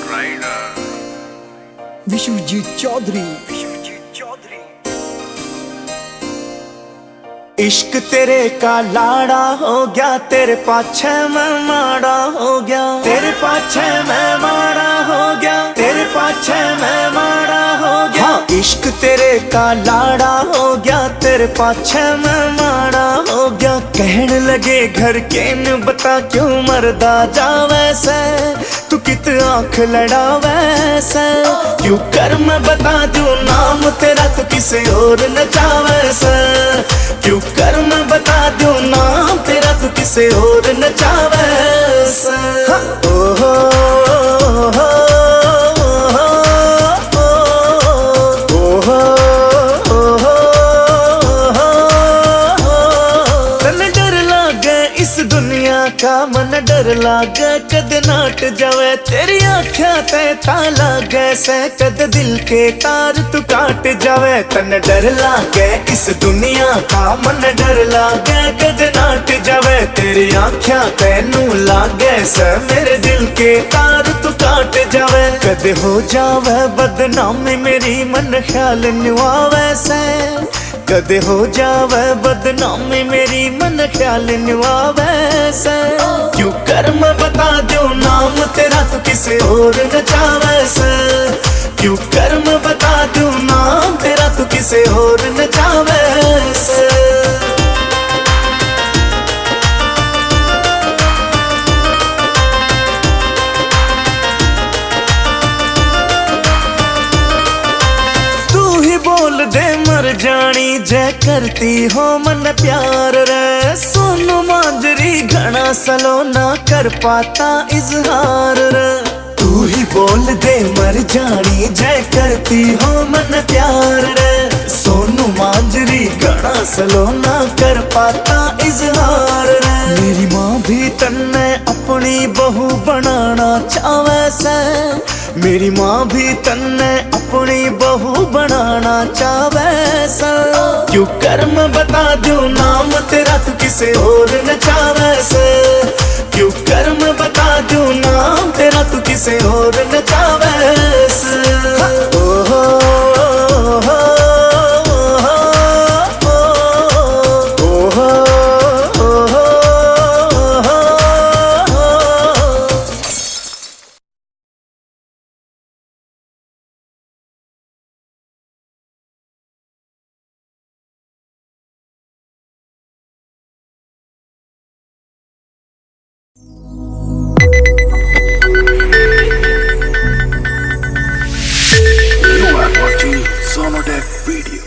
विश्वजीत चौधरी। इश्क तेरे का लाड़ा हो गया, तेरे पाछे मैं माड़ा हो गया, तेरे पाछे मैं माड़ा हो गया, तेरे पाछे मैं माड़ा हो गया। हाँ, इश्क तेरे का लाड़ा हो गया, तेरे पाछे मैं माड़ा हो गया। कहने लगे घर के न बता क्यों मरदा जा वैसे, तू कित आंख लड़ा वैसे, क्यों कर मैं बता दूं नाम तेरा तो किसे और नचा वैसे, क्यों कर मैं बता दूं नाम तेरा तू किसे और नचा वैसे। ओहो इस दुनिया का मन डर लागे, कद नाट जावे तेरी आँखियां ते ताला गैसे, कद दिल के तार तू काट जावे। तन डर लागे इस दुनिया का मन डर लागे, कद नाट जावे तेरी आँखियां तेनू लागे से, मेरे दिल के तार तू काट जावे। कद हो जावे बदनामी मेरी मन ख्याल नुआवे से, कद हो जावे बदनामी मेरी मन ख्याल नुआवे से, क्यों कर मैं बता दूं नाम तेरा तू किसे और नचावे से, क्यों कर मैं बता दूं नाम तेरा तू किसे और नचावे से। बोल दे मर जानी जय करती हो मन प्यार रे, सोनू मांजरी घना सलोना कर पाता इजहार रे। तू ही बोल दे मर जानी जय करती हो मन प्यार रे, सोनू मांजरी घना सलोना कर पाता इजहार रे। मेरी माँ भी तन्ने अपनी बहू बनाना चावे से, मेरी माँ भी तन्ने अपनी बहू बनाना चावे सा, क्यों कर मैं बता दूं नाम तेरा तू किसे और नचावे से, क्यों कर मैं बता दूं नाम तेरा तू किसे और नचावे से। ओहो You are watching Sonodec Video.